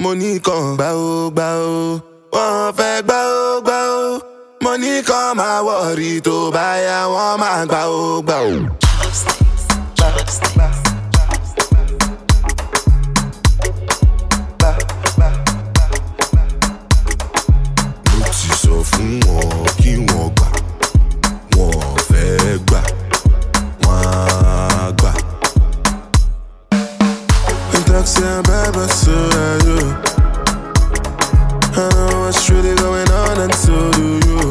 Money kan gbà ó. Wọ́n fẹ́ gbà ó. Money kan máa worry tó bá yá wọ́n máa gbà ó. Mo ti sọ fún wọn kí wọ́n gbà, wọ́n fẹ́ gbà, wọ́n á gbà. Taxi and Baba, so are you. I know what's really going on and so do you.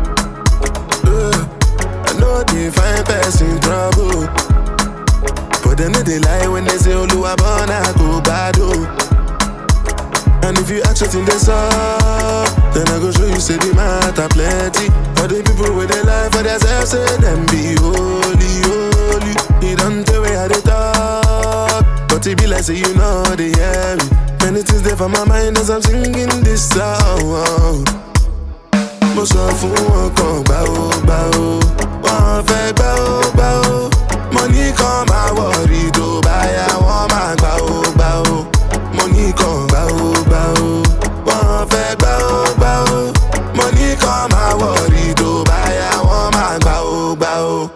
I know they find person trouble, but then they lie when they say Oluwabona go bad. And if you ask what's in this up, then I go show you say the matter plenty. All the people with their life for themselves say them be holy. You don't tell me how they talk, but it be like say you know they hear me. Many things there for my mind as I'm singing this song. Mo sọ fún wọn kan gbà ó. Wọ́n fẹ́ gbà ó. Money kan máa worry tó bá yá wọ́n máa gbà ó. Money kan gbà ó. Wọ́n fẹ́ gbà ó. Money kan máa worry tó bá yá wọ́n máa gbà ó.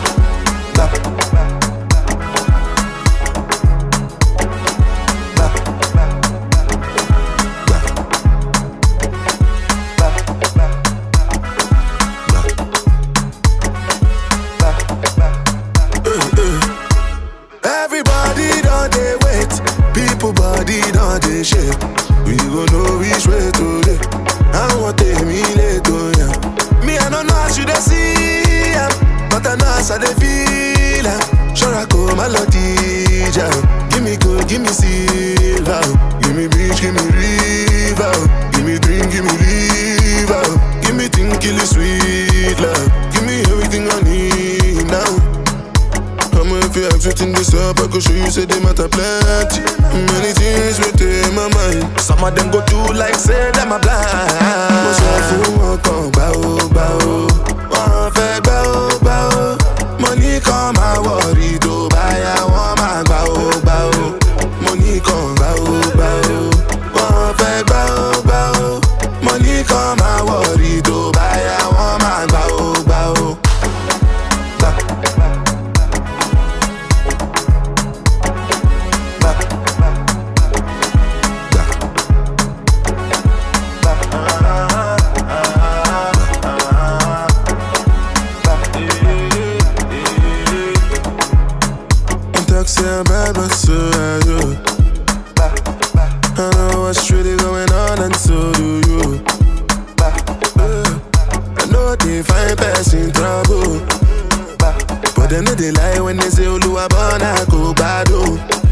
Everybody don't they wait, people body don't they shake. We gon' know which way to live. I want to take me later, yeah. Me I don't know how you see, but I know how they feel. Sure I go my lucky, give me gold, give me silver, give me beach, give me river, give me drink, give me liver, give me thing, kill it sweet love, give me everything I need now. If you ask what's in this up, I go show you say they matter plenty. Many things within my mind. Some of them go through like say them a blind. Mo sọ fún wọn kan gbà ó. Wọ́n fẹ́ gbà ó. Money kan máa worry tó bá yá wọ́n máa gbà ó. Money kan gbà ó. Wọ́n fẹ́ gbà ó. Money kan máa worry tó bá yá wọ́n máa gbà ó. Taxi and Baba, so are you. I know what's really going on and so do you. I know they find person trouble, but then they lie when they say Oluwabona go bad.